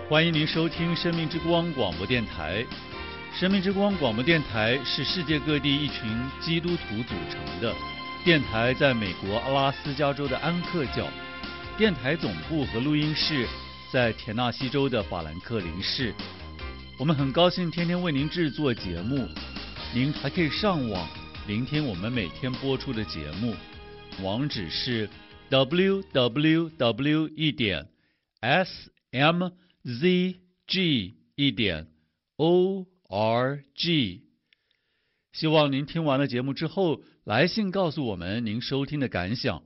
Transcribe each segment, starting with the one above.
欢迎您收听生命之光广播电台。生命之光广播电台是世界各地一群基督徒组成的电台，在美国阿拉斯加州的安克角，电台总部和录音室在田纳西州的法兰克林市。我们很高兴天天为您制作节目，您还可以上网聆听我们每天播出的节目，网址是 www.smzg.org。 希望您听完了节目之后，来信告诉我们您收听的感想。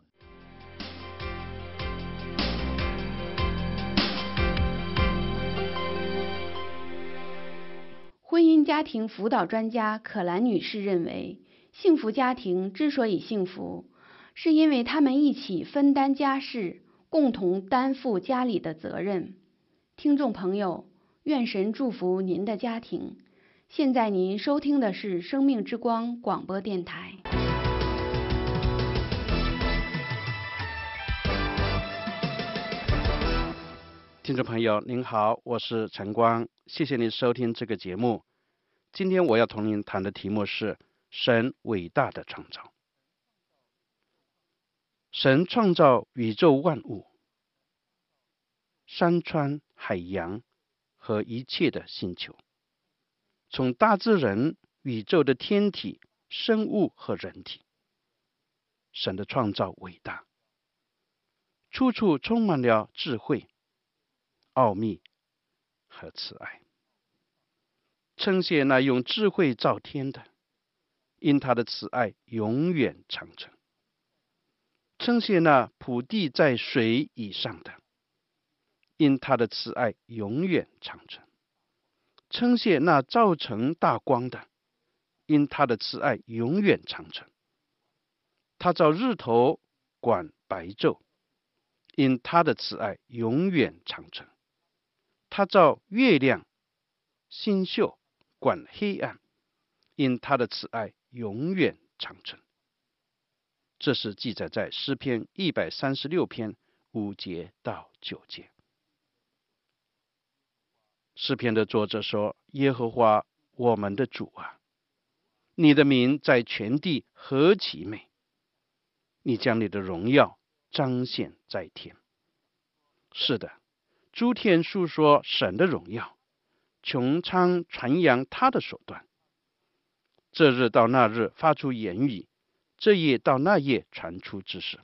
婚姻家庭辅导专家可兰女士认为，幸福家庭之所以幸福，是因为他们一起分担家事，共同担负家里的责任。听众朋友，愿神祝福您的家庭。现在您收听的是生命之光广播电台。 听众朋友您好，我是陈光，谢谢您收听这个节目。今天我要同您谈的题目是神伟大的创造。神创造宇宙万物，山川海洋和一切的星球，从大自然、宇宙的天体、生物和人体。神的创造伟大，处处充满了智慧、奥秘和慈爱。称谢那用智慧造天的，因他的慈爱永远长存。称谢那普地在水以上的，因他的慈爱永远长存。称谢那造成大光的，因他的慈爱永远长存。他造日头管白昼，因他的慈爱永远长存。他造月亮星宿管黑暗，因他的慈爱永远长存。这是记载在诗篇136篇5节到9节。诗篇的作者说，耶和华我们的主啊，你的名在全地何其美，你将你的荣耀彰显在天。是的，诸天述说神的荣耀，穹苍传扬他的手段。这日到那日发出言语，这夜到那夜传出知识。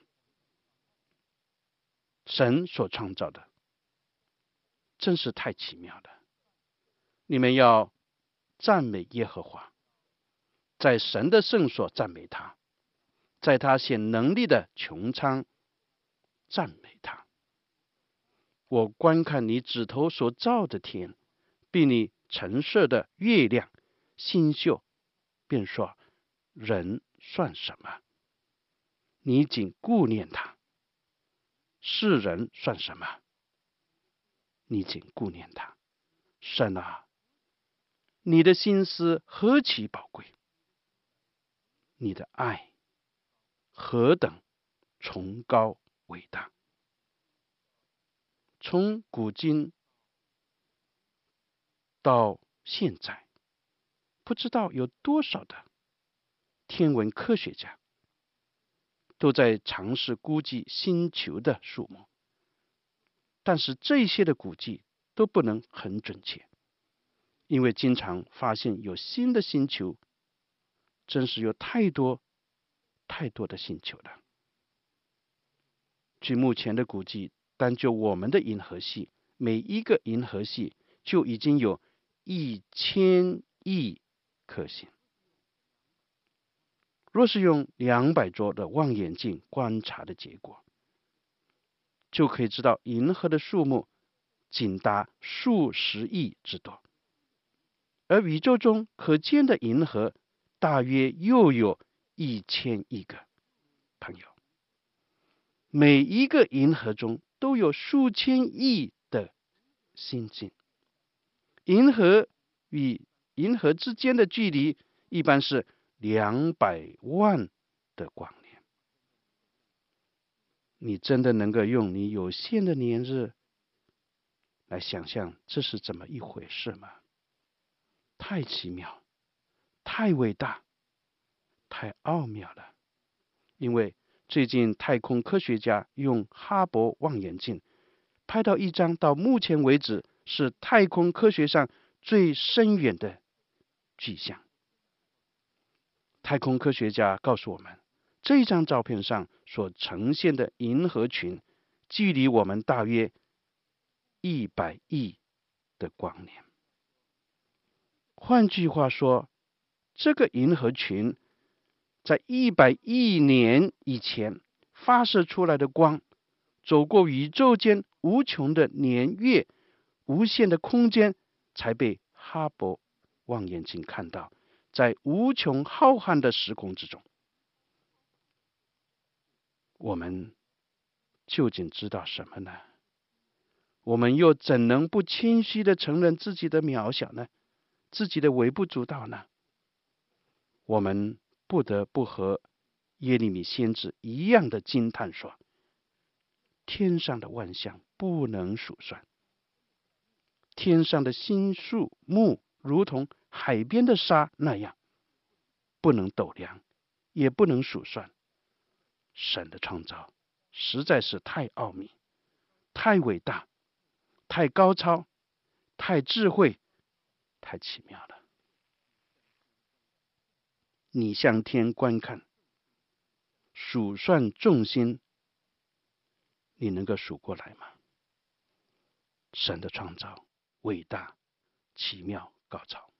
神所创造的真是太奇妙了。你们要赞美耶和华，在神的圣所赞美他，在他显能力的穹苍赞美他。我观看你指头所造的天，比你陈设的月亮星宿，便说人算什么？你仅顾念他。世人算什么？你仅顾念他。神啊，你的心思何其宝贵，你的爱何等崇高伟大。从古今到现在，不知道有多少的天文科学家都在尝试估计星球的数目，但是这些的估计都不能很准确，因为经常发现有新的星球，真是有太多的星球了。据目前的估计，单就我们的银河系，每一个银河系就已经有1000亿颗星。若是用200桌的望远镜观察的结果，就可以知道银河的数目仅达数十亿之多，而宇宙中可见的银河大约又有1000亿个。朋友，每一个银河中都有数千亿的星星。银河与银河之间的距离一般是200万的光年。你真的能够用你有限的年日来想象这是怎么一回事吗？太奇妙，太伟大，太奥妙了。因为最近太空科学家用哈勃望远镜拍到一张到目前为止是太空科学上最深远的巨象。太空科学家告诉我们，这张照片上所呈现的银河群距离我们大约100亿的光年。换句话说，这个银河群在100亿年以前发射出来的光，走过宇宙间无穷的年月、无限的空间，才被哈勃望远镜看到，在无穷浩瀚的时空之中。我们究竟知道什么呢？我们又怎能不谦虚地承认自己的渺小呢？自己的微不足道呢？我们不得不和耶利米先知一样的惊叹说，天上的万象不能数算，天上的星树木如同海边的沙那样，不能斗量，也不能数算。神的创造实在是太奥秘，太伟大，太高超，太智慧，太奇妙了。你向天观看，数算众星，你能够数过来吗？神的创造伟大、奇妙、高超。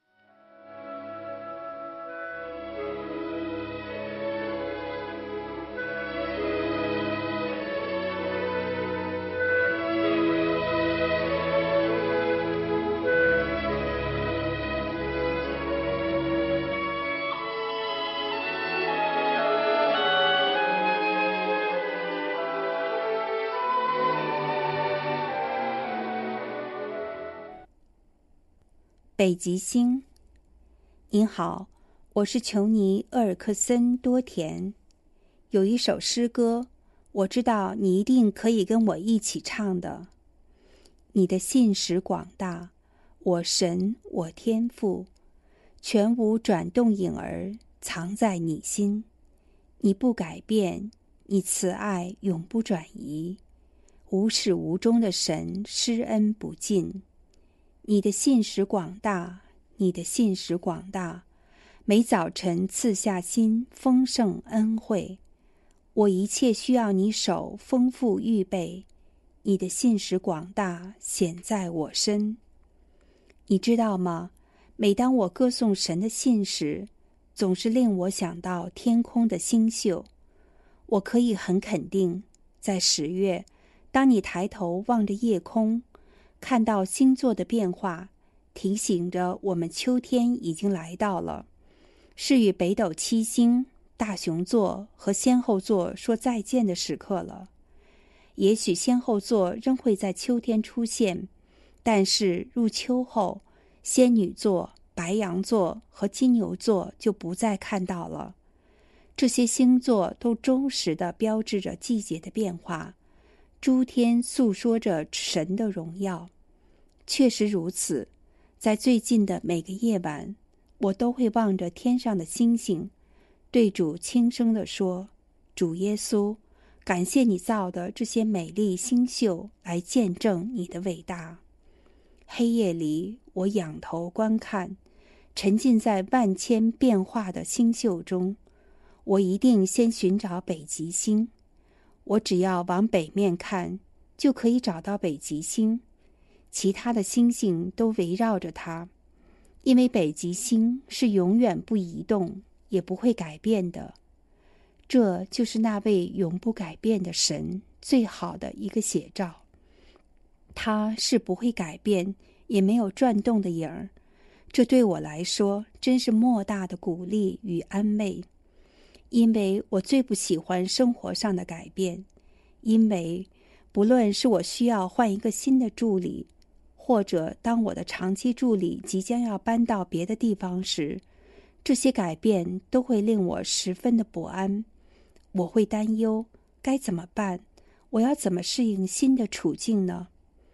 北极星。您好，我是琼尼·厄尔克森·多田。有一首诗歌，我知道你一定可以跟我一起唱的。你的信实广大，我神，我天父，全无转动影儿藏在你心。你不改变，你慈爱永不转移，无始无终的神施恩不尽。你的信实广大，你的信实广大，每早晨赐下新丰盛恩惠。我一切需要你手丰富预备，你的信实广大显在我身。你知道吗？每当我歌颂神的信实，总是令我想到天空的星宿。我可以很肯定，在10月，当你抬头望着夜空，看到星座的变化，提醒着我们秋天已经来到了，是与北斗7星、大熊座和仙后座说再见的时刻了。也许仙后座仍会在秋天出现，但是入秋后，仙女座、白羊座和金牛座就不再看到了。这些星座都忠实地标志着季节的变化，诸天诉说着神的荣耀。确实如此，在最近的每个夜晚，我都会望着天上的星星，对主轻声地说：主耶稣，感谢你造的这些美丽星宿来见证你的伟大。黑夜里，我仰头观看，沉浸在万千变化的星宿中。我一定先寻找北极星，我只要往北面看，就可以找到北极星，其他的星星都围绕着它，因为北极星是永远不移动，也不会改变的。这就是那位永不改变的神最好的一个写照。它是不会改变，也没有转动的影儿，这对我来说真是莫大的鼓励与安慰。因为我最不喜欢生活上的改变，因为不论是我需要换一个新的助理，或者当我的长期助理即将要搬到别的地方时，这些改变都会令我十分的不安。我会担忧，该怎么办？我要怎么适应新的处境呢？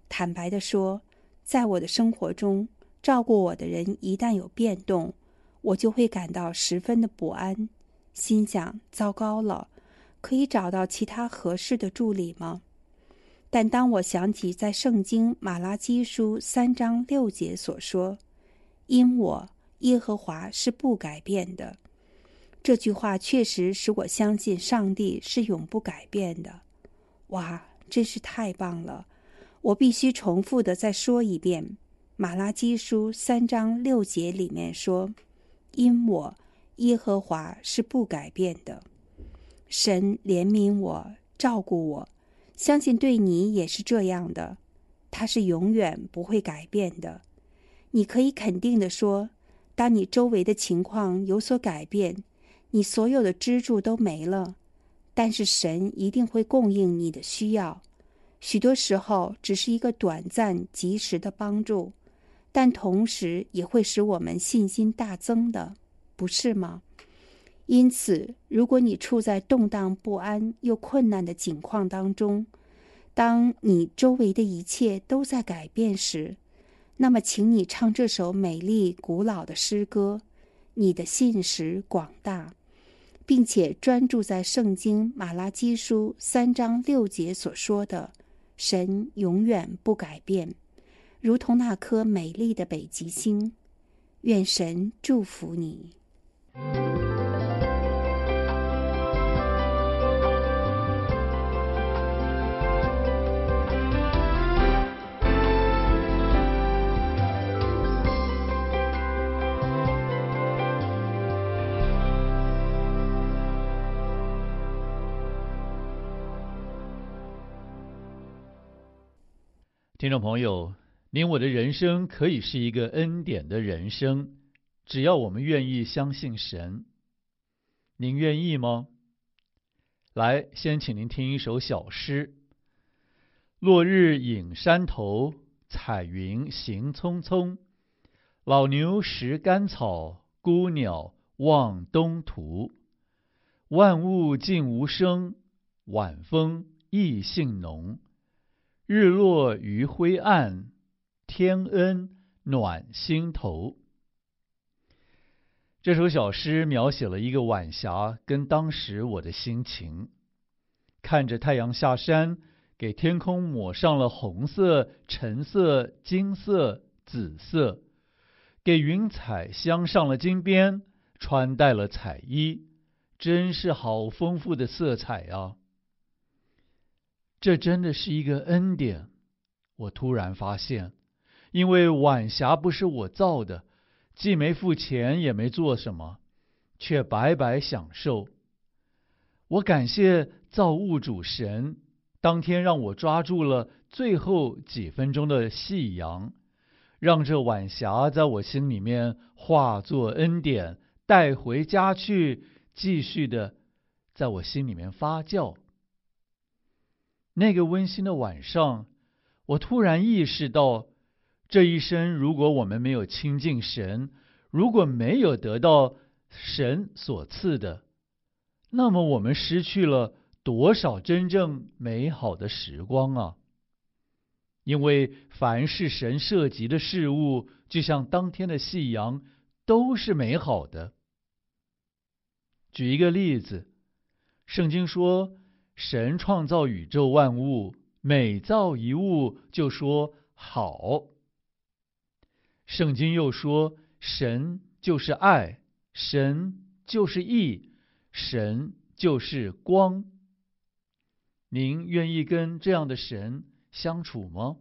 坦白地说，在我的生活中，照顾我的人一旦有变动，我就会感到十分的不安，心想：糟糕了，可以找到其他合适的助理吗？但当我想起在圣经马拉基书3章6节所说：因我耶和华是不改变的，这句话确实使我相信上帝是永不改变的。哇，真是太棒了！我必须重复的再说一遍，马拉基书3章6节里面说：因我耶和华是不改变的。神怜悯我，照顾我，相信对你也是这样的，他是永远不会改变的。你可以肯定地说，当你周围的情况有所改变，你所有的支柱都没了，但是神一定会供应你的需要。许多时候只是一个短暂及时的帮助，但同时也会使我们信心大增的，不是吗？因此，如果你处在动荡不安又困难的境况当中，当你周围的一切都在改变时，那么请你唱这首美丽古老的诗歌，你的信实广大，并且专注在圣经马拉基书3章6节所说的神永远不改变，如同那颗美丽的北极星。愿神祝福你。 听众朋友，您我的人生可以是一个恩典的人生，只要我们愿意相信神。您愿意吗？来，先请您听一首小诗。落日隐山头，彩云行匆匆。老牛食干草，孤鸟望东途。万物静无声，晚风意兴浓。日落余晖暗，天恩暖心头。这首小诗描写了一个晚霞跟当时我的心情，看着太阳下山，给天空抹上了红色、橙色、金色、紫色，给云彩镶上了金边，穿戴了彩衣，真是好丰富的色彩啊！这真的是一个恩典。我突然发现，因为晚霞不是我造的，既没付钱也没做什么，却白白享受。我感谢造物主神，当天让我抓住了最后几分钟的夕阳，让这晚霞在我心里面化作恩典，带回家去，继续的在我心里面发酵。那个温馨的晚上，我突然意识到，这一生如果我们没有亲近神，如果没有得到神所赐的，那么我们失去了多少真正美好的时光啊！因为凡是神涉及的事物，就像当天的夕阳，都是美好的。举一个例子，圣经说，神创造宇宙万物，每造一物就说好。圣经又说，神就是爱，神就是义，神就是光。您愿意跟这样的神相处吗？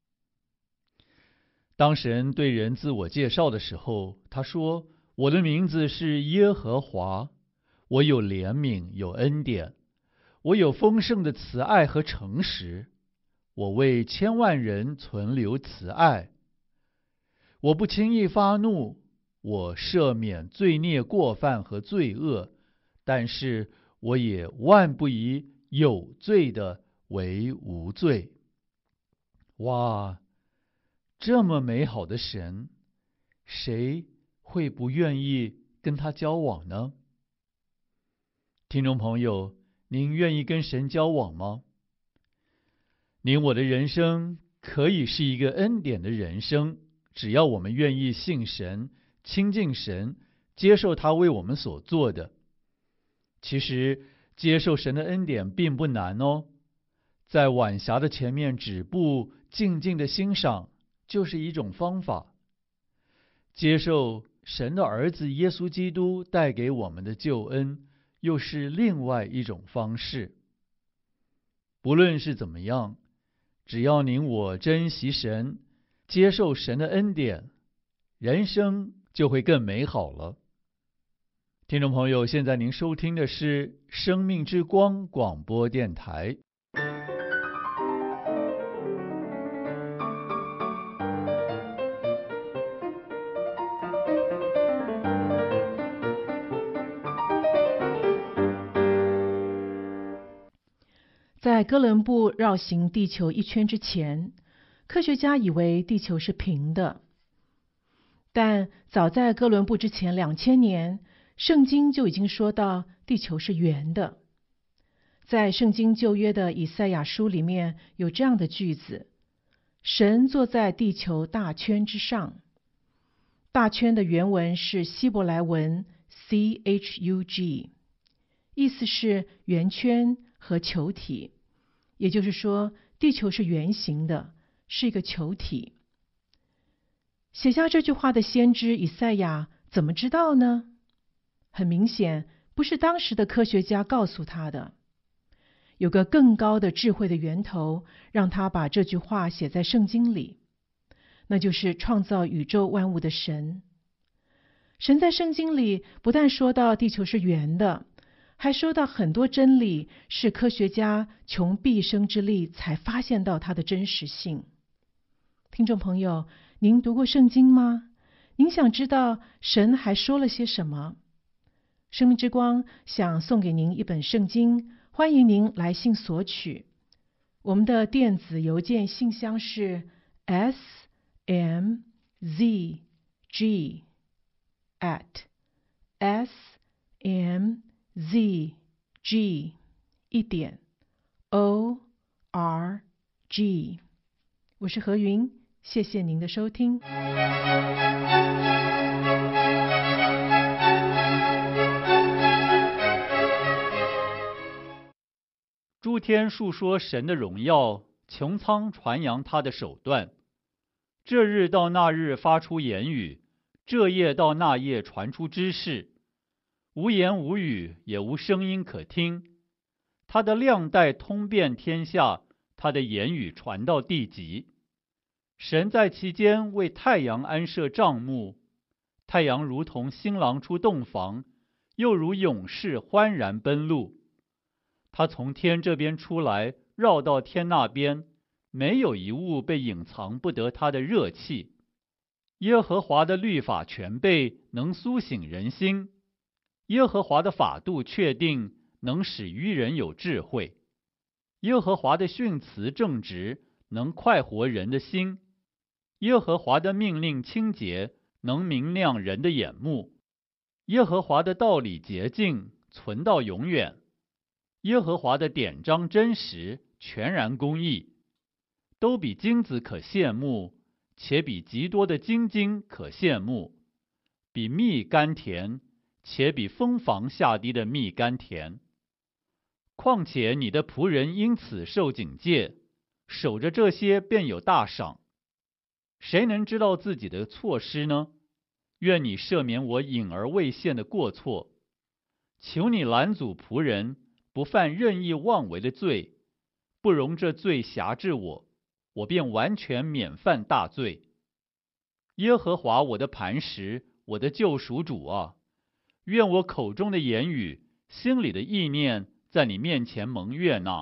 当神对人自我介绍的时候，他说，我的名字是耶和华，我有怜悯，有恩典，我有丰盛的慈爱和诚实，我为千万人存留慈爱。我不轻易发怒，我赦免罪孽过犯和罪恶，但是我也万不以有罪的为无罪。哇，这么美好的神，谁会不愿意跟他交往呢？听众朋友，您愿意跟神交往吗？您我的人生可以是一个恩典的人生，只要我们愿意信神、亲近神，接受他为我们所做的。其实接受神的恩典并不难哦，在晚霞的前面止步，静静的欣赏，就是一种方法。接受神的儿子耶稣基督带给我们的救恩，又是另外一种方式。不论是怎么样，只要您我珍惜神，接受神的恩典，人生就会更美好了。听众朋友，现在您收听的是生命之光广播电台。 在哥伦布绕行地球一圈之前，科学家以为地球是平的。但早在哥伦布之前2000年，圣经就已经说到地球是圆的。在圣经旧约的以赛亚书里面有这样的句子：神坐在地球大圈之上。大圈的原文是希伯来文 CHUG， 意思是圆圈和球体，也就是说地球是圆形的，是一个球体。写下这句话的先知以赛亚怎么知道呢？很明显，不是当时的科学家告诉他的，有个更高的智慧的源头，让他把这句话写在圣经里，那就是创造宇宙万物的神。神在圣经里不但说到地球是圆的，还说到很多真理是科学家穷毕生之力才发现到它的真实性。听众朋友，您读过圣经吗？您想知道神还说了些什么？生命之光想送给您一本圣经，欢迎您来信索取。我们的电子邮件信箱是 smzg@smzg.org。我是何云，谢谢您的收听。 诸天述说神的荣耀，穹苍传扬他的手段。这日到那日发出言语，这夜到那夜传出知识。无言无语，也无声音可听。他的亮带通遍天下，他的言语传到地极。神在其间为太阳安设帐幕，太阳如同新郎出洞房，又如勇士欢然奔路。他从天这边出来，绕到天那边，没有一物被隐藏不得他的热气。耶和华的律法全备，能苏醒人心；耶和华的法度确定，能使愚人有智慧；耶和华的训词正直，能快活人的心；耶和华的命令清洁，能明亮人的眼目；耶和华的道理洁净，存到永远；耶和华的典章真实，全然公义，都比金子可羡慕，且比极多的金晶可羡慕，比蜜甘甜，且比蜂房下滴的蜜甘甜。况且你的仆人因此受警戒，守着这些便有大赏。谁能知道自己的错失呢？愿你赦免我隐而未现的过错。求你拦阻仆人不犯任意妄为的罪，不容这罪辖制我，我便完全免犯大罪。耶和华我的磐石，我的救赎主啊，愿我口中的言语，心里的意念，在你面前蒙悦纳。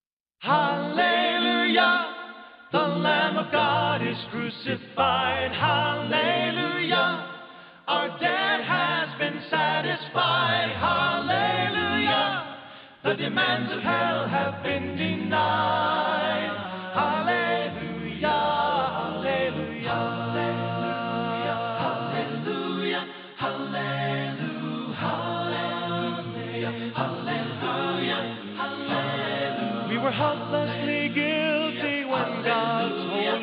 Hallelujah, the Lamb of God is crucified. Hallelujah, our debt has been satisfied. Hallelujah, the demands of hell have been denied. Hallelujah, hallelujah, hallelujah, hallelujah, hallelujah, hallelujah, hallelujah. We were helplessly guilty when God told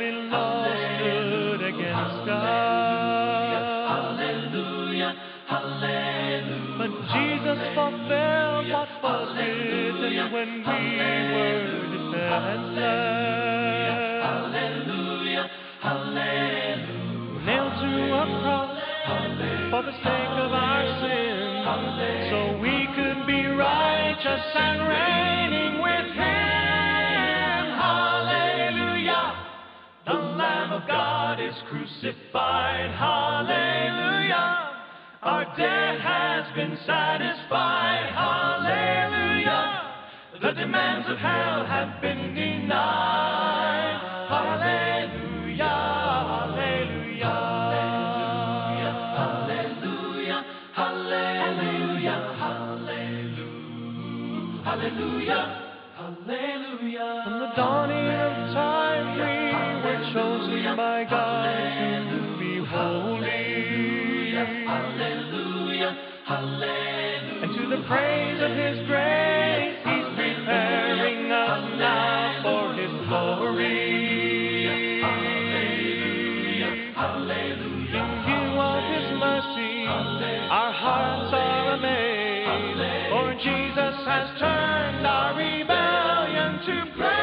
when we were defenseless. Hallelujah, hallelujah. Nailed to a cross for the sake of our sins, so we could be righteous and reigning with Him. Hallelujah. The Lamb of God is crucified. Hallelujah. Our debt has been satisfied. Hallelujah. The demands of hell have been denied. Hallelujah. Hallelujah. Hallelujah, hallelujah, hallelujah, hallelujah, hallelujah. From the dawning of time we were chosen by God to be holy. Hallelujah, hallelujah. And to the praise of His grace, He's preparing us now for His glory. Hallelujah, In view of His mercy, our hearts are amazed, for Jesus has turned our rebellion to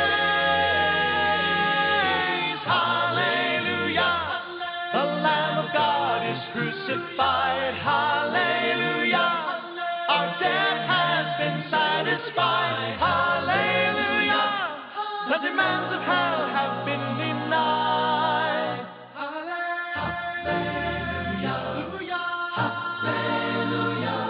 praise. Hallelujah. The Lamb of God is crucified. Hallelujah. Our debt has been satisfied. Hallelujah. The demands of hell have been denied. Hallelujah. Hallelujah.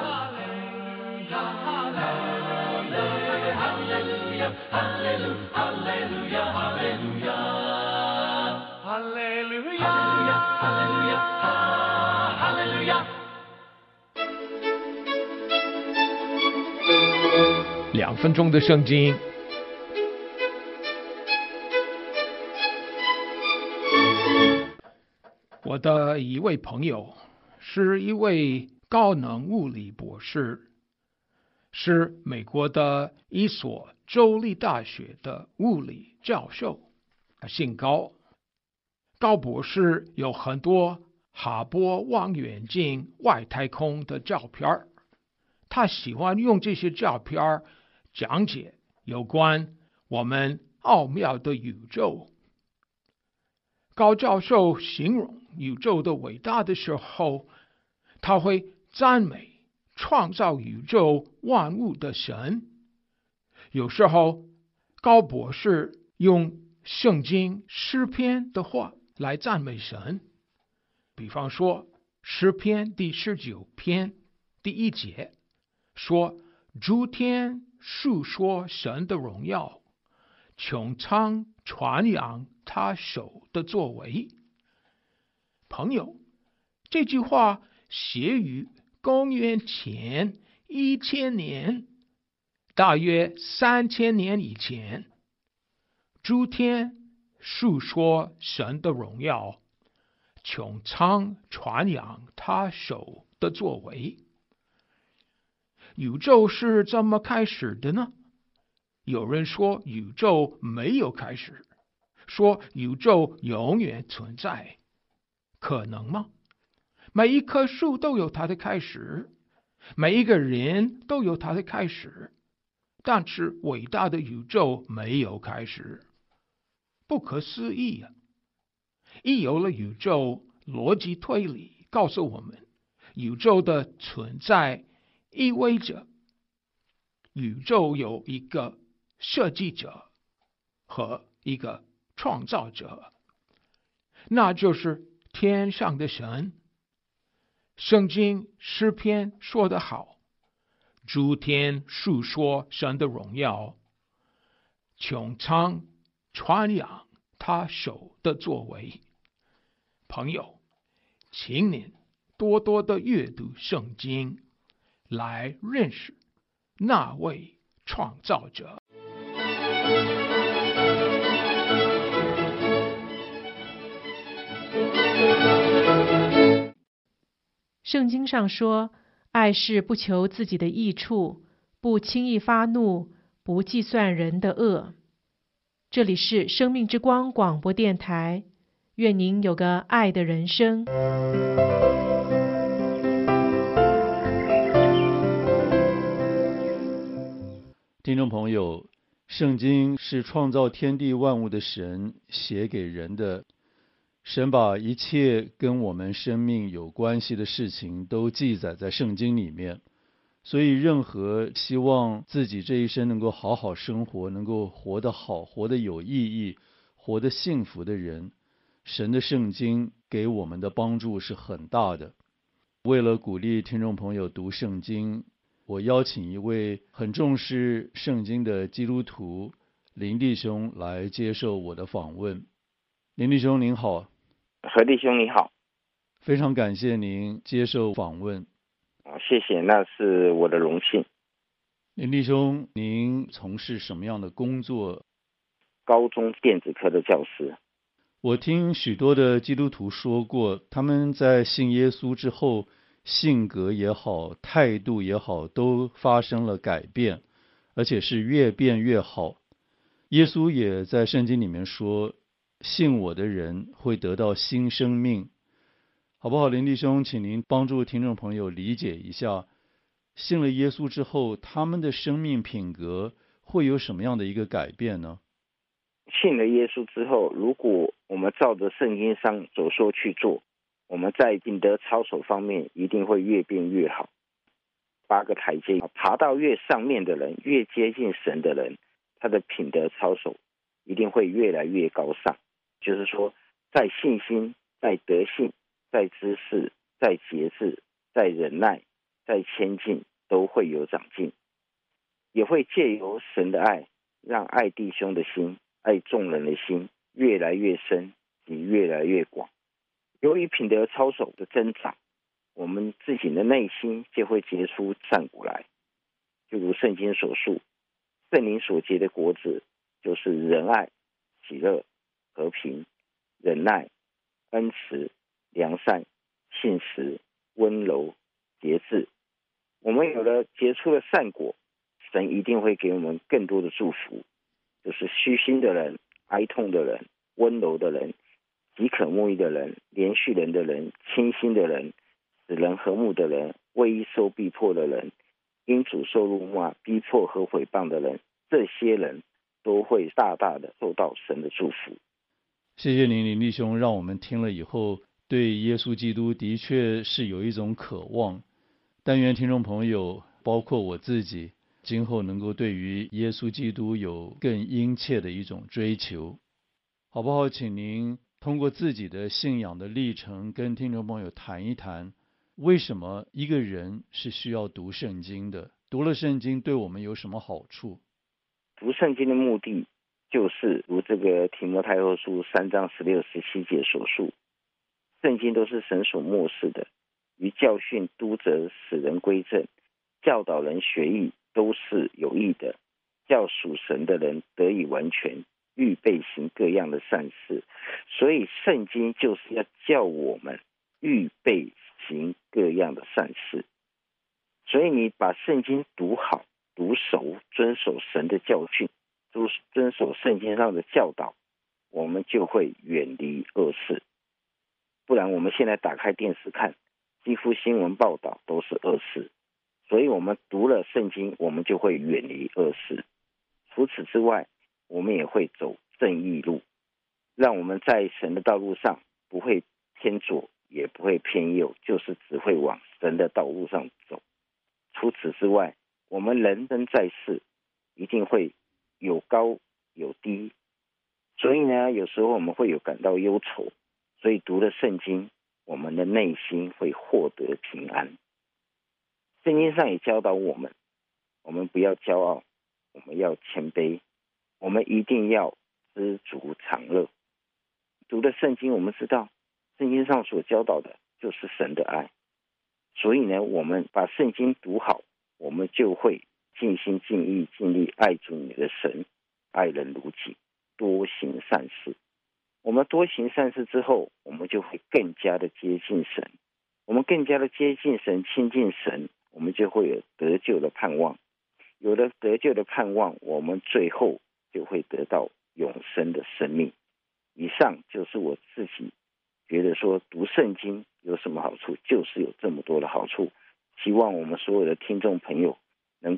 hallelujah, hallelujah, hallelujah, hallelujah. Hallelujah. Hallelujah, hallelujah. 2分钟的圣经。我的一位朋友是一位高能物理博士，是美国的一所州立大学的物理教授，姓高。高博士有很多哈勃望远镜外太空的照片，他喜欢用这些照片讲解有关我们奥妙的宇宙。高教授形容宇宙的伟大的时候，他会赞美创造宇宙万物的神。有时候，高博士用圣经诗篇的话来赞美神。比方说，诗篇第19篇第1节说：“诸天述说神的荣耀，穹苍传扬他手的作为。”朋友，这句话写于公元前1000年，大约3000年以前。诸天述说神的荣耀，穹苍传扬他手的作为。宇宙是怎么开始的呢？有人说宇宙没有开始，说宇宙永远存在，可能吗？每一棵树都有它的开始，每一个人都有它的开始，但是伟大的宇宙没有开始，不可思议啊！一有了宇宙，逻辑推理告诉我们，宇宙的存在意味着宇宙有一个设计者和一个创造者，那就是天上的神。圣经诗篇说得好，诸天述说神的荣耀，穹苍传扬他手的作为。朋友，请您多多的阅读圣经，来认识那位创造者。 圣经上说，爱是不求自己的益处，不轻易发怒，不计算人的恶。这里是生命之光广播电台，愿您有个爱的人生。 听听众朋友，圣经是创造天地万物的神写给人的，神把一切跟我们生命有关系的事情都记载在圣经里面，所以任何希望自己这一生能够好好生活，能够活得好，活得有意义，活得幸福的人，神的圣经给我们的帮助是很大的。为了鼓励听众朋友读圣经，我邀请一位很重视圣经的基督徒林弟兄来接受我的访问。林弟兄您好。 何弟兄你好。 非常感谢您接受访问。 谢谢，那是我的荣幸。 林弟兄，您从事什么样的工作？ 高中电子科的教师。 我听许多的基督徒说过，他们在信耶稣之后，性格也好，态度也好，都发生了改变，而且是越变越好。耶稣也在圣经里面说，信我的人会得到新生命。好不好，林弟兄，请您帮助听众朋友理解一下，信了耶稣之后，他们的生命品格会有什么样的一个改变呢？ 信了耶稣之后，如果我们照着圣经上所说去做，我们在品德操守方面一定会越变越好。8个台阶，爬到越上面的人，越接近神的人，他的品德操守一定会越来越高尚。就是说，在信心，在德性，在知识，在节制，在忍耐，在谦敬，都会有长进。也会借由神的爱，让爱弟兄的心，爱众人的心越来越深，也越来越广。由于品德操守的增长，我们自己的内心就会结出善果来。就如圣经所述，圣灵所结的果子就是仁爱、喜乐、和平、忍耐、恩慈、良善、信实、温柔、节制。我们有了结出的善果，神一定会给我们更多的祝福，就是虚心的人、哀痛的人、温柔的人、饥渴慕义的人、连续人的人、清心的人、使人和睦的人、为义受逼迫的人、因主受辱骂、逼迫和毁谤的人，这些人都会大大的受到神的祝福。 谢谢您，林弟兄，让我们听了以后对耶稣基督的确是有一种渴望。但愿听众朋友，包括我自己，今后能够对于耶稣基督有更殷切的一种追求。好不好？请您通过自己的信仰的历程跟听众朋友谈一谈，为什么一个人是需要读圣经的？读了圣经对我们有什么好处？ 读圣经的目的就是如这个提摩太后书3章16、17节所述，圣经都是神所默示的，于教训、督责、使人归正、教导人学义，都是有益的，叫属神的人得以完全，预备行各样的善事。所以圣经就是要叫我们预备行各样的善事。所以你把圣经读好、读熟，遵守神的教训，遵守圣经上的教导，我们就会远离恶事。不然我们现在打开电视看，几乎新闻报道都是恶事。所以我们读了圣经，我们就会远离恶事。除此之外，我们也会走正义路，让我们在神的道路上不会偏左，也不会偏右，就是只会往神的道路上走。除此之外，我们人生在世一定会有高有低，所以呢，有时候我们会有感到忧愁。所以读了圣经，我们的内心会获得平安。圣经上也教导我们不要骄傲，我们要谦卑，我们一定要知足常乐。读了圣经，我们知道圣经上所教导的就是神的爱，所以呢，我们把圣经读好，我们就会尽心尽意尽力爱主你的神，爱人如己，多行善事。我们多行善事之后，我们就会更加的接近神。我们更加的接近神、亲近神，我们就会有得救的盼望。有了得救的盼望，我们最后就会得到永生的生命。以上就是我自己觉得说读圣经有什么好处，就是有这么多的好处。希望我们所有的听众朋友能够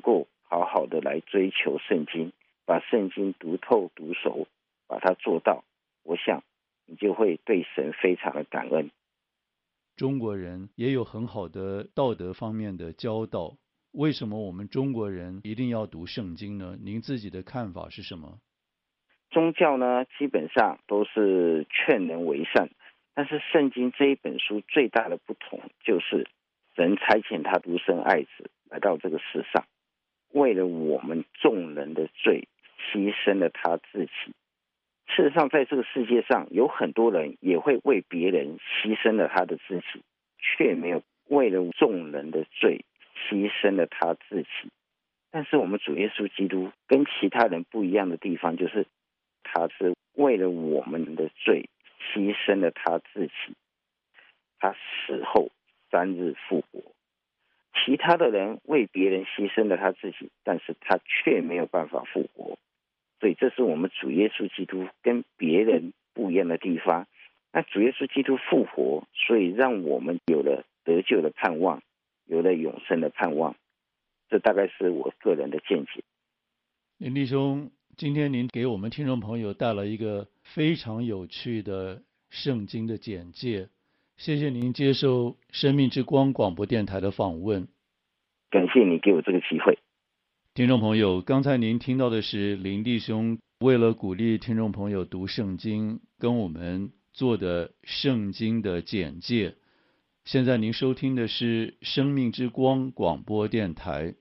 好好的来追求圣经，把圣经读透读熟，把它做到，我想你就会对神非常的感恩。 中国人也有很好的道德方面的教导，为什么我们中国人一定要读圣经呢？您自己的看法是什么？ 宗教呢，基本上都是劝人为善，但是圣经这一本书最大的不同就是神差遣他独生爱子来到这个世上，为了我们众人的罪牺牲了他自己。事实上在这个世界上有很多人也会为别人牺牲了他的自己，却没有为了众人的罪牺牲了他自己。但是我们主耶稣基督跟其他人不一样的地方，就是他是为了我们的罪牺牲了他自己，他死后3日复活。其他的人为别人牺牲了他自己，但是他却没有办法复活。所以这是我们主耶稣基督跟别人不一样的地方。那主耶稣基督复活，所以让我们有了得救的盼望，有了永生的盼望。这大概是我个人的见解。 林弟兄，今天您给我们听众朋友带来一个非常有趣的圣经的简介，谢谢您接受生命之光广播电台的访问。 感谢你给我这个机会。 听众朋友，刚才您听到的是林弟兄为了鼓励听众朋友读圣经跟我们做的圣经的简介。现在您收听的是生命之光广播电台。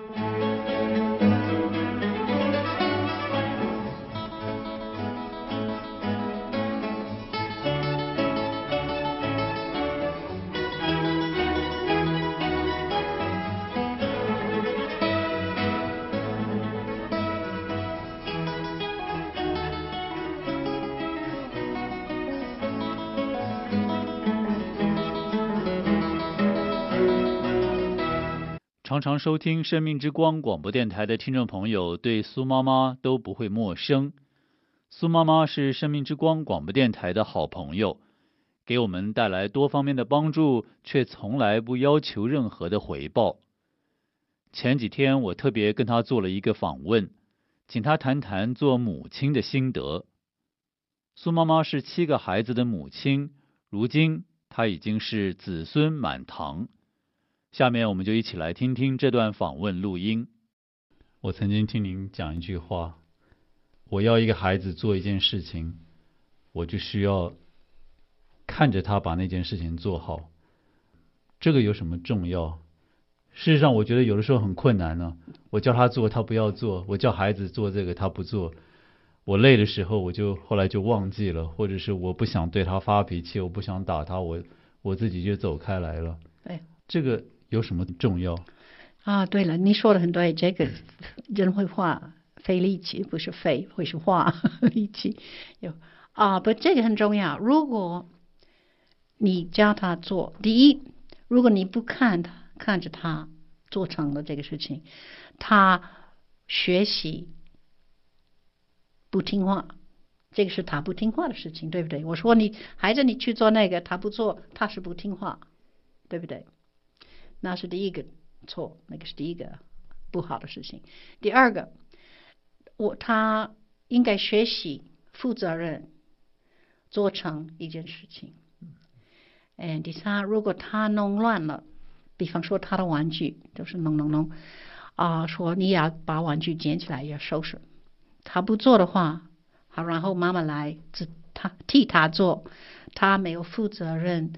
常常收听生命之光广播电台的听众朋友对苏妈妈都不会陌生。苏妈妈是生命之光广播电台的好朋友，给我们带来多方面的帮助，却从来不要求任何的回报。前几天我特别跟她做了一个访问，请她谈谈做母亲的心得。苏妈妈是7个孩子的母亲，如今她已经是子孙满堂。下面我们就一起来听听这段访问录音。我曾经听您讲一句话，我要一个孩子做一件事情，我就需要看着他把那件事情做好。这个有什么重要？事实上我觉得有的时候很困难呢。我叫他做他不要做，我叫孩子做这个他不做，我累的时候后来就忘记了，或者是我不想对他发脾气，我不想打他，我自己就走开来了。 对， 这个有什么重要啊？对了，你说的很对，这个人会花费力气，不是费，会是花力气不，这个很重要。如果你教他做，第一，如果你不看着他做成了这个事情，他学习不听话，这个是他不听话的事情，对不对？我说孩子你去做那个，他不做，他是不听话，对不对？那是第一个错，那个是第一个不好的事情。第二个，他应该学习负责任，做成一件事情。第三，如果他弄乱了，比方说他的玩具就是弄说你要把玩具捡起来要收拾，他不做的话，好，然后妈妈来替他做，他没有负责任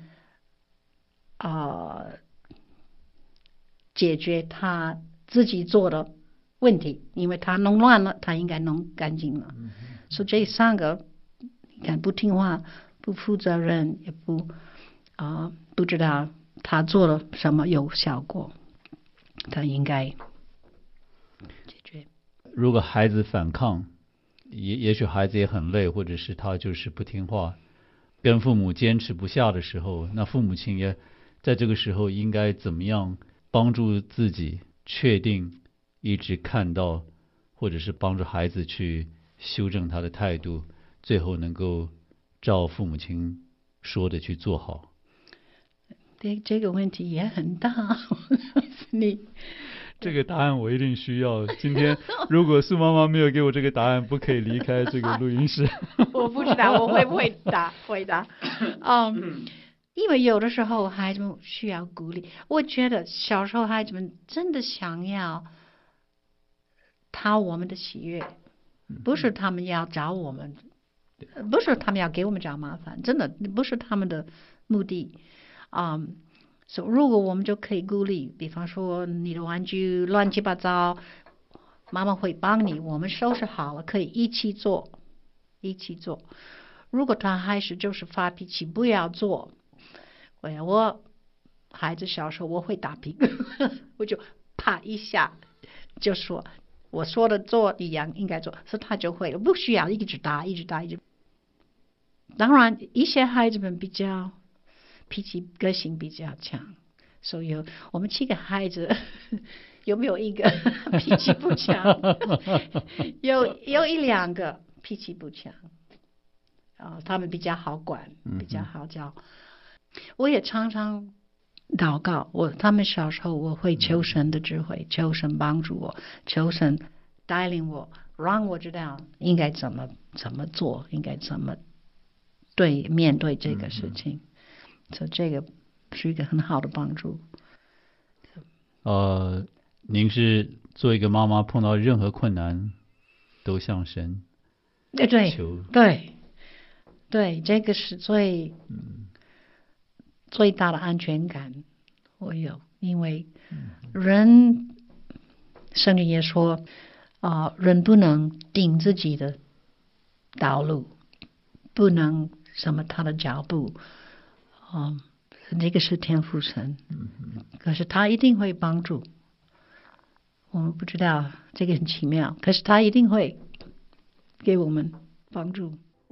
解决他自己做的问题，因为他弄乱了，他应该弄干净了。所以这3个，你看，不听话、不负责任，也不知道他做了什么有效果，他应该解决。 如果孩子反抗，也许孩子也很累，或者是他就是不听话，跟父母坚持不下的时候，那父母亲也在这个时候应该怎么样帮助自己确定一直看到，或者是帮助孩子去修正他的态度，最后能够照父母亲说的去做好。 这个问题也很大。 这个答案我一定需要。今天如果苏妈妈没有给我这个答案，不可以离开这个录音室。 我不知道我会不会回答。因为有的时候孩子们需要鼓励。我觉得小时候孩子们真的想要讨我们的喜悦，不是他们要找我们，不是他们要给我们找麻烦，真的不是他们的目的。所以如果我们就可以鼓励，比方说你的玩具乱七八糟，妈妈会帮你，我们收拾好了，可以一起做。如果他还是就是发脾气不要做，我孩子小时候我会打屁股，我就啪一下就说我说的做一样应该做，所以他就会了，不需要一直打。当然一些孩子们比较脾气个性比较强，所以我们7个孩子有没有一个脾气不强？有1-2个脾气不强，他们比较好管，比较好教。我也常常祷告，他们小时候我会求神的智慧，求神帮助我，求神带领我，让我知道应该怎么做，应该怎么面对这个事情。所以这个是一个很好的帮助。 您是做一个妈妈，碰到任何困难都向神求。 对，这个是最大的安全感我有，因为圣经也说人不能定自己的道路，不能什么他的脚步，这个是天父神，可是他一定会帮助我们，不知道这个很奇妙，可是他一定会给我们帮助。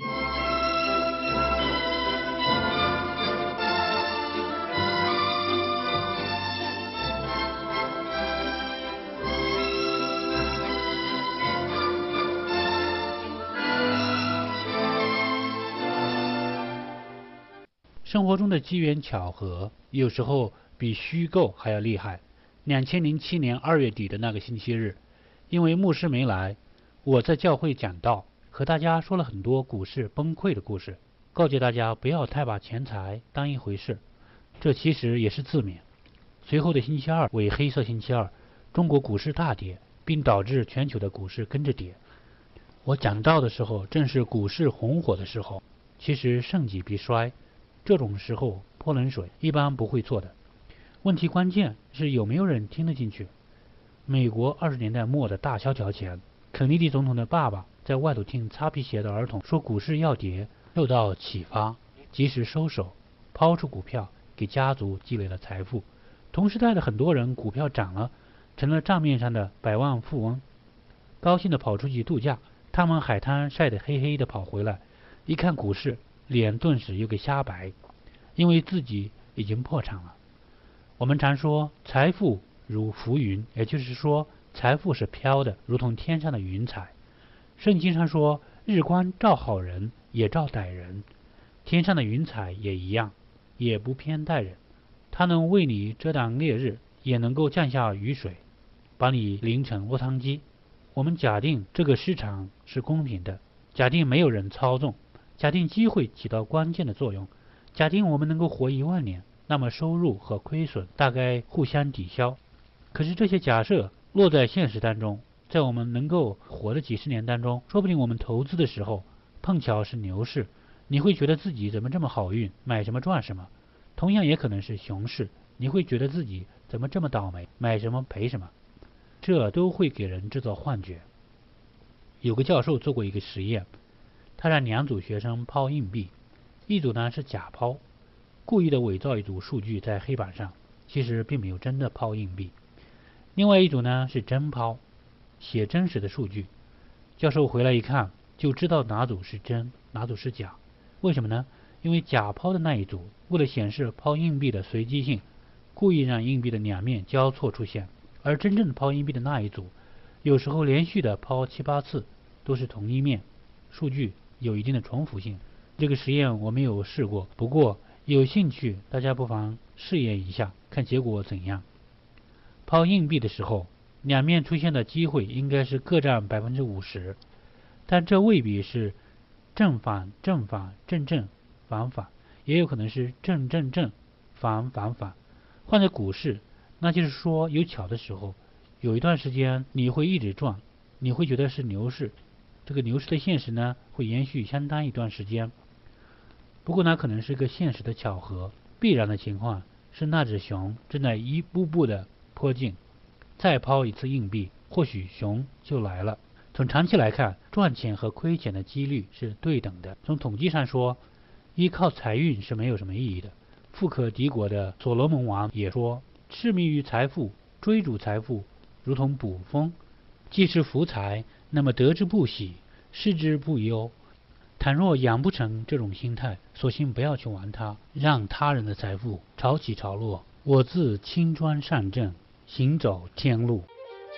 生活中的机缘巧合有时候比虚构还要厉害。2007年2月底的那个星期日，因为牧师没来，我在教会讲道，和大家说了很多股市崩溃的故事，告诫大家不要太把钱财当一回事，这其实也是自勉。随后的星期二为黑色星期二，中国股市大跌，并导致全球的股市跟着跌。我讲道的时候正是股市红火的时候，其实盛极必衰，这种时候泼冷水一般不会错的。问题关键是有没有人听得进去。美国20年代末的大萧条前，肯尼迪总统的爸爸在外头听擦皮鞋的儿童说股市要跌，受到启发，及时收手，抛出股票，给家族积累了财富。同时代的很多人股票涨了，成了账面上的百万富翁，高兴地跑出去度假。他们海滩晒得黑黑的跑回来，一看股市，脸顿时又给瞎白，因为自己已经破产了。我们常说财富如浮云，也就是说财富是飘的，如同天上的云彩。圣经上说日光照好人也照歹人，天上的云彩也一样，也不偏待人，它能为你遮挡烈日，也能够降下雨水，把你淋成落汤鸡。我们假定这个市场是公平的，假定没有人操纵，假定机会起到关键的作用，假定我们能够活1万年，那么收入和亏损大概互相抵消。可是这些假设落在现实当中，在我们能够活的几十年当中，说不定我们投资的时候碰巧是牛市，你会觉得自己怎么这么好运，买什么赚什么。同样也可能是熊市，你会觉得自己怎么这么倒霉，买什么赔什么。这都会给人制造幻觉。有个教授做过一个实验，他让2组学生抛硬币，一组呢是假抛，故意的伪造一组数据在黑板上，其实并没有真的抛硬币。另外一组呢是真抛，写真实的数据。教授回来一看，就知道哪组是真，哪组是假。为什么呢？因为假抛的那一组为了显示抛硬币的随机性，故意让硬币的2面交错出现，而真正抛硬币的那一组有时候连续的抛7、8次都是同一面，数据有一定的重复性。这个实验我没有试过，不过有兴趣大家不妨试验一下，看结果怎样。抛硬币的时候， 两面出现的机会应该是各占50%，但这未必是正反正反正正反反，也有可能是正正正反反反。换在股市，那就是说有巧的时候，有一段时间你会一直赚，你会觉得是牛市，这个牛市的现实呢会延续相当一段时间。不过呢可能是一个现实的巧合，必然的情况是那只熊正在一步步的迫近，再抛一次硬币，或许熊就来了。从长期来看，赚钱和亏钱的几率是对等的。从统计上说，依靠财运是没有什么意义的。富可敌国的所罗门王也说，痴迷于财富，追逐财富如同捕风，既是福财，那么得之不喜，失之不忧。倘若养不成这种心态，索性不要去玩它，让他人的财富潮起潮落，我自轻装上阵，行走天路。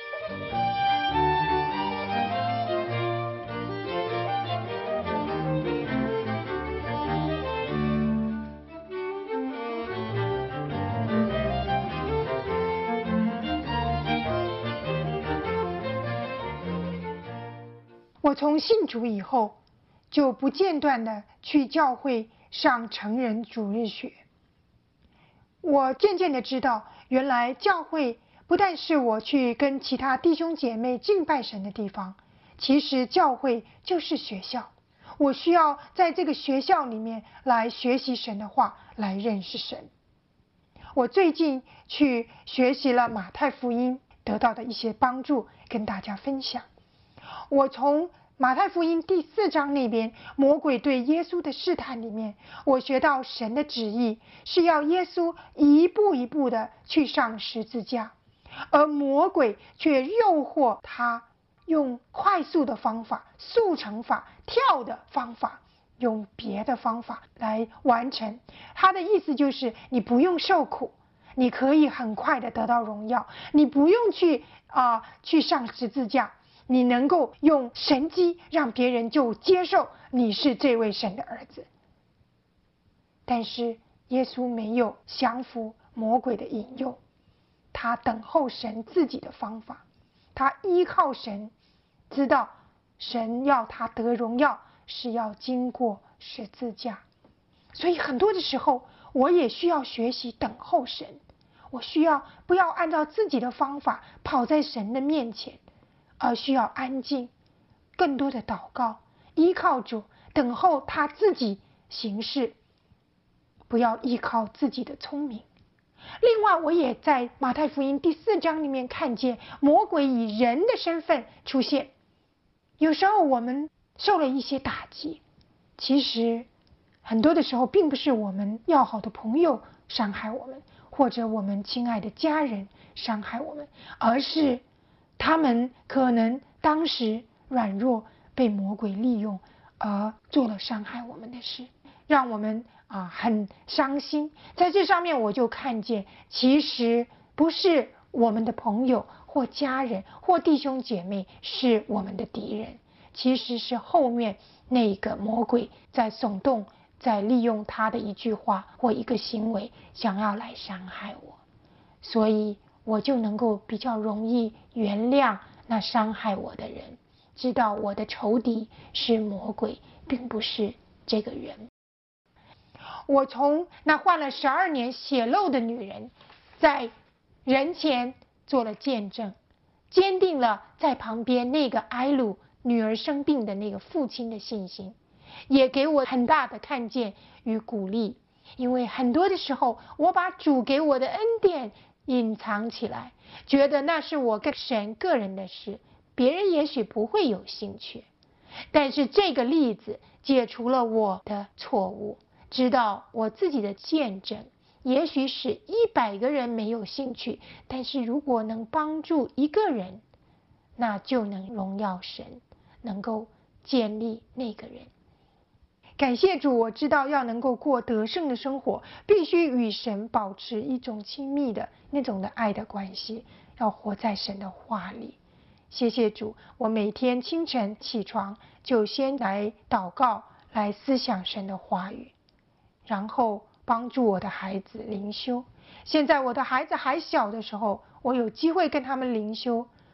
我从信主以后，就不间断的去教会上成人主日学。我渐渐的知道，原来教会不但是我去跟其他弟兄姐妹敬拜神的地方，其实教会就是学校。我需要在这个学校里面来学习神的话，来认识神。我最近去学习了马太福音，得到的一些帮助跟大家分享。我从马太福音第4章那边魔鬼对耶稣的试探里面，我学到神的旨意是要耶稣一步一步的去上十字架，而魔鬼却诱惑他用快速的方法、速成法、跳的方法，用别的方法来完成。他的意思就是你不用受苦，你可以很快的得到荣耀，你不用去上十字架，你能够用神迹让别人就接受你是这位神的儿子。但是耶稣没有降服魔鬼的引诱，他等候神自己的方法，他依靠神，知道神要他得荣耀是要经过十字架。所以很多的时候我也需要学习等候神，我需要不要按照自己的方法跑在神的面前，而需要安静，更多的祷告，依靠主，等候他自己行事，不要依靠自己的聪明。另外，我也在马太福音第4章里面看见魔鬼以人的身份出现。有时候我们受了一些打击，其实很多的时候并不是我们要好的朋友伤害我们，或者我们亲爱的家人伤害我们，而是他们可能当时软弱，被魔鬼利用而做了伤害我们的事，让我们很伤心。在这上面我就看见，其实不是我们的朋友或家人或弟兄姐妹是我们的敌人，其实是后面那个魔鬼在耸动，在利用他的一句话或一个行为想要来伤害我，所以我就能够比较容易原谅那伤害我的人，知道我的仇敌是魔鬼，并不是这个人。我从那患了12年血漏的女人，在人前做了见证，坚定了在旁边那个埃鲁女儿生病的那个父亲的信心，也给我很大的看见与鼓励。因为很多的时候我把主给我的恩典隐藏起来，觉得那是我跟神个人的事，别人也许不会有兴趣。但是这个例子解除了我的错误，知道我自己的见证也许是100个人没有兴趣，但是如果能帮助1个人，那就能荣耀神，能够建立那个人。感谢主，我知道要能够过得胜的生活，必须与神保持一种亲密的那种的爱的关系，要活在神的话里。谢谢主，我每天清晨起床就先来祷告，来思想神的话语，然后帮助我的孩子灵修。现在我的孩子还小的时候，我有机会跟他们灵修，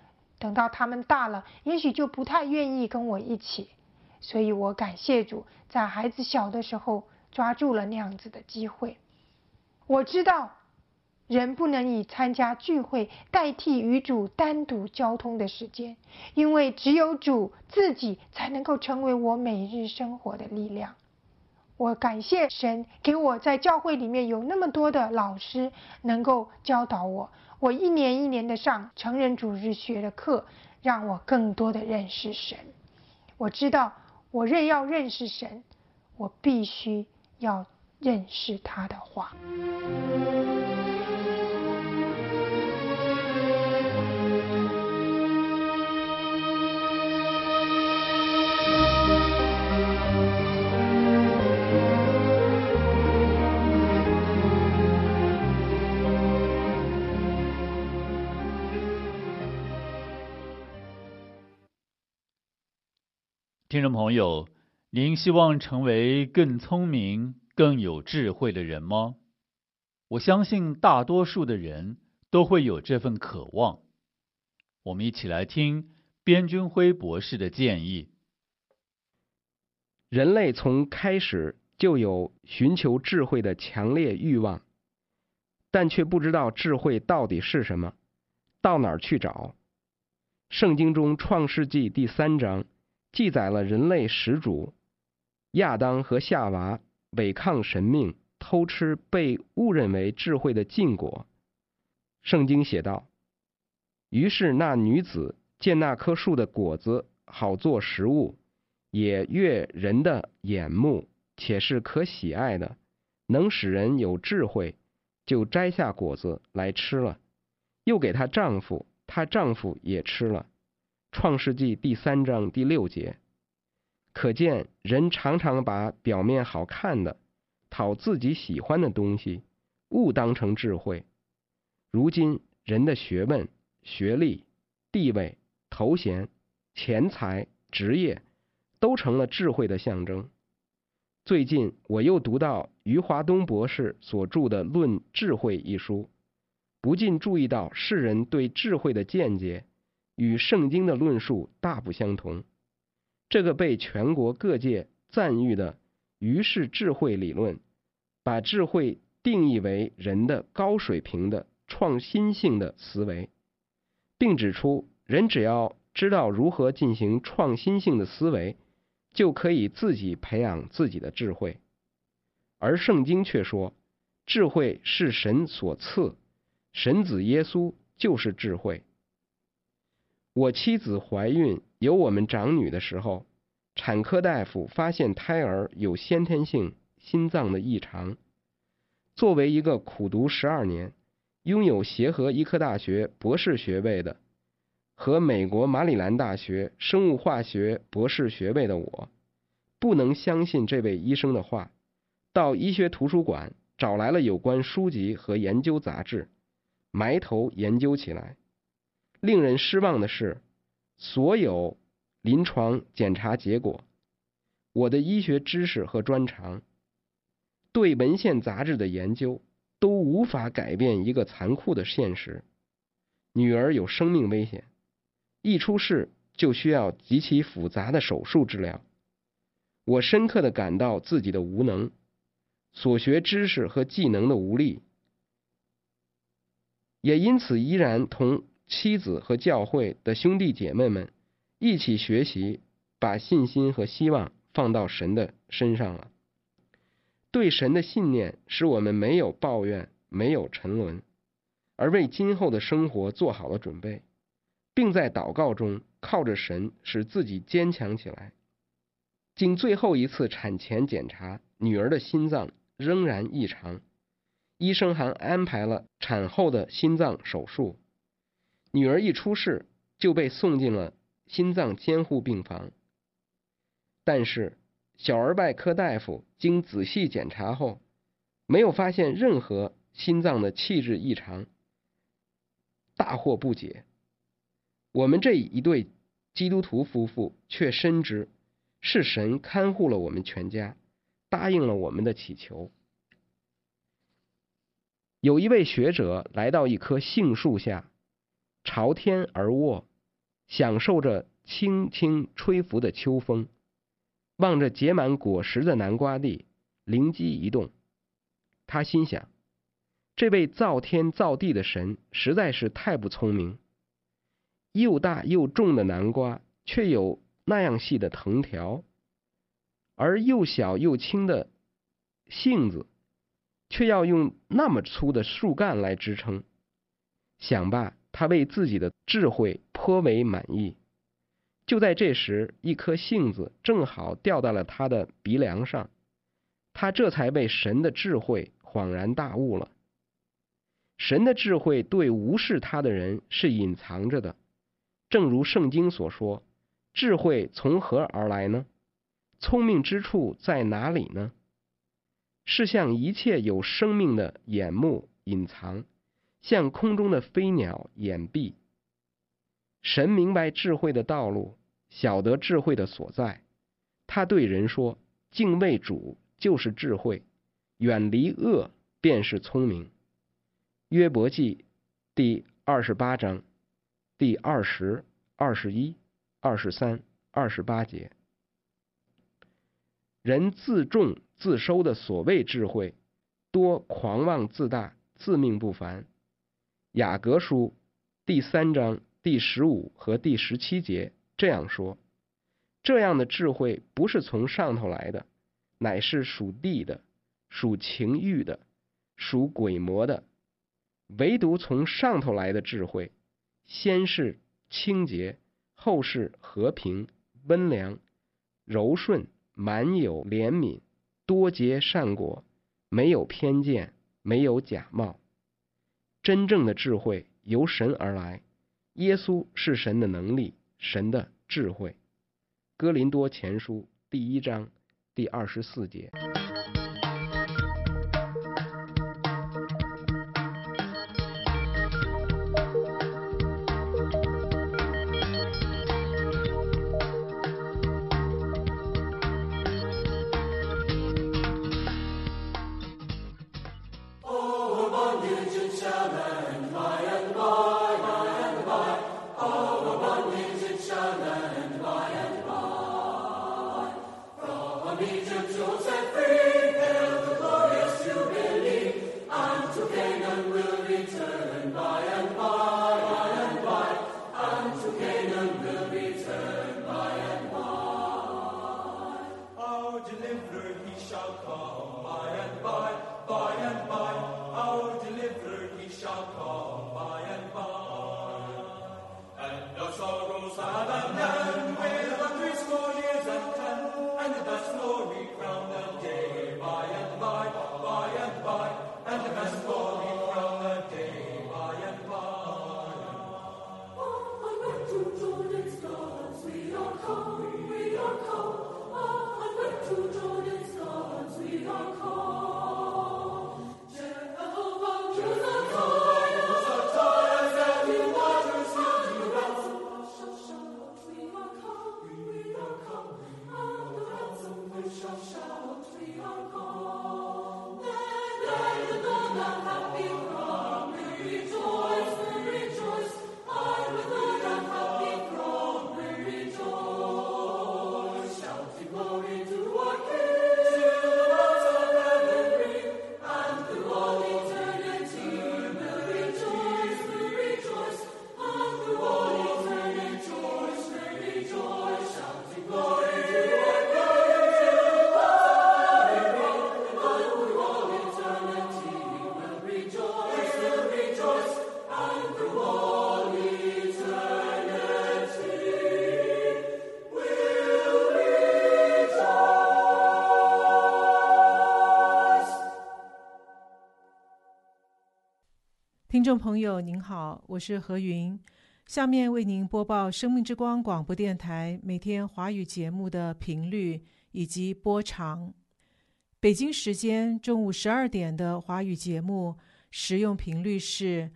等到他们大了，也许就不太愿意跟我一起。所以我感谢主，在孩子小的时候抓住了那样子的机会。我知道人不能以参加聚会代替与主单独交通的时间，因为只有主自己才能够成为我每日生活的力量。我感谢神给我在教会里面有那么多的老师能够教导我，我一年一年的上成人主日学的课，让我更多的认识神。我知道我要认识神，我必须要认识他的话。 听众朋友，您希望成为更聪明、更有智慧的人吗？我相信大多数的人都会有这份渴望。我们一起来听边君辉博士的建议。 人类从开始就有寻求智慧的强烈欲望，但却不知道智慧到底是什么，到哪儿去找。圣经中创世纪第3章记载了人类始祖亚当和夏娃违抗神命，偷吃被误认为智慧的禁果。圣经写道：于是那女子见那棵树的果子好做食物，也悦人的眼目，且是可喜爱的，能使人有智慧，就摘下果子来吃了，又给她丈夫，她丈夫也吃了。创世纪第3章第6节。可见人常常把表面好看的、讨自己喜欢的东西误当成智慧。如今人的学问、学历、地位、头衔、钱财、职业都成了智慧的象征。最近我又读到余华东博士所著的《论智慧》一书，不禁注意到世人对智慧的见解与圣经的论述大不相同。这个被全国各界赞誉的余氏智慧理论，把智慧定义为人的高水平的创新性的思维，并指出人只要知道如何进行创新性的思维，就可以自己培养自己的智慧。而圣经却说，智慧是神所赐，神子耶稣就是智慧。我妻子怀孕有我们长女的时候，产科大夫发现胎儿有先天性心脏的异常。作为一个苦读12年、拥有协和医科大学博士学位的和美国马里兰大学生物化学博士学位的我，不能相信这位医生的话，到医学图书馆找来了有关书籍和研究杂志，埋头研究起来。令人失望的是，所有临床检查结果，我的医学知识和专长，对文献杂志的研究，都无法改变一个残酷的现实：女儿有生命危险，一出事就需要极其复杂的手术治疗。我深刻地感到自己的无能，所学知识和技能的无力，也因此依然同妻子和教会的兄弟姐妹们一起学习，把信心和希望放到神的身上了。对神的信念使我们没有抱怨，没有沉沦，而为今后的生活做好了准备，并在祷告中靠着神使自己坚强起来。经最后一次产前检查，女儿的心脏仍然异常，医生还安排了产后的心脏手术。女儿一出事就被送进了心脏监护病房，但是小儿外科大夫经仔细检查后，没有发现任何心脏的气质异常，大惑不解。我们这一对基督徒夫妇却深知是神看护了我们全家，答应了我们的祈求。有一位学者来到一棵杏树下，朝天而卧， 享受着轻轻吹拂的秋风，望着结满果实的南瓜地，灵机一动，他心想，这位造天造地的神实在是太不聪明，又大又重的南瓜却有那样细的藤条，而又小又轻的杏子却要用那么粗的树干来支撑。想罢，他为自己的智慧颇为满意。就在这时，一颗杏子正好掉到了他的鼻梁上，他这才为神的智慧恍然大悟了。神的智慧对无视他的人是隐藏着的，正如圣经所说，智慧从何而来呢？聪明之处在哪里呢？是向一切有生命的眼目隐藏，向空中的飞鸟掩蔽。神明白智慧的道路，晓得智慧的所在。他对人说，敬畏主就是智慧，远离恶便是聪明。约伯记第28章第20、21、23、28节。人自重自收的所谓智慧，多狂妄自大，自命不凡。雅各书第3章第15和第17节这样说，这样的智慧不是从上头来的，乃是属地的，属情欲的，属鬼魔的。唯独从上头来的智慧，先是清洁，后是和平、温良、柔顺、满有怜悯，多结善果，没有偏见，没有假冒。真正的智慧由神而来，耶稣是神的能力，神的智慧。哥林多前书第1章第24节。 听众朋友您好，我是何云，下面为您播报生命之光广播电台每天华语节目的频率以及播长。北京时间中午12点的华语节目使用频率是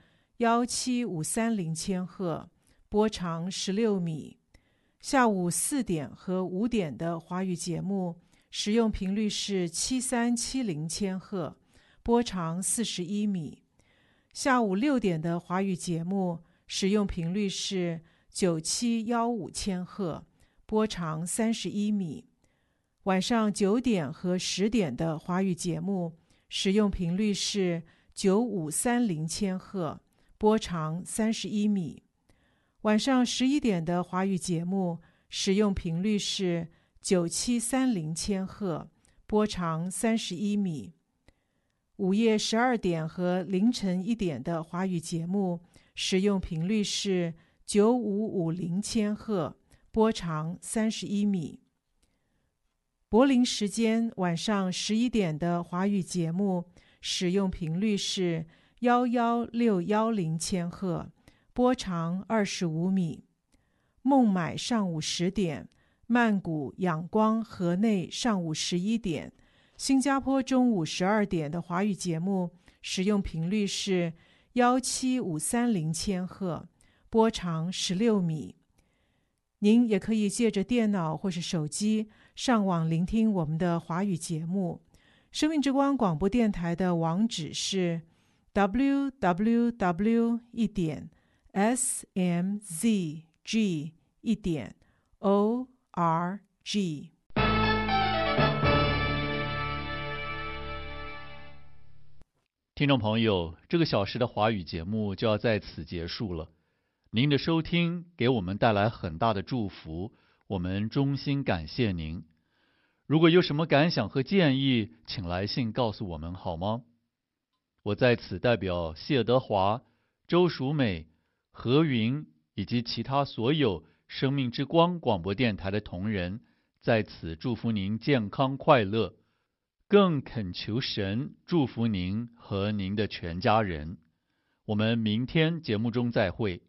17530千赫，波长16米。下午4点和5点的华语节目使用频率是7370千赫，波长41米。下午6点的华语节目使用频率是 9715千赫，波长31米。晚上9点和10点的华语节目使用频率是9530千赫，波长31米。晚上11点的华语节目使用频率是9730千赫，波长31米。午夜12点和凌晨1点的华语节目使用频率是9550千赫，波长31米。柏林时间晚上11点的华语节目使用频率是11610千赫，波长25米。孟买上午10点，曼谷、仰光、河内上午11点，新加坡中午12点的华语节目使用频率是17530千赫，波长16米。您也可以借着电脑或是手机上网聆听我们的华语节目。生命之光广播电台的网址是 www.smzg.org。 听众朋友，这个小时的华语节目就要在此结束了。您的收听给我们带来很大的祝福，我们衷心感谢您。如果有什么感想和建议，请来信告诉我们好吗？我在此代表谢德华、周淑美、何云以及其他所有生命之光广播电台的同仁，在此祝福您健康快乐，更恳求神祝福您和您的全家人。我们明天节目中再会。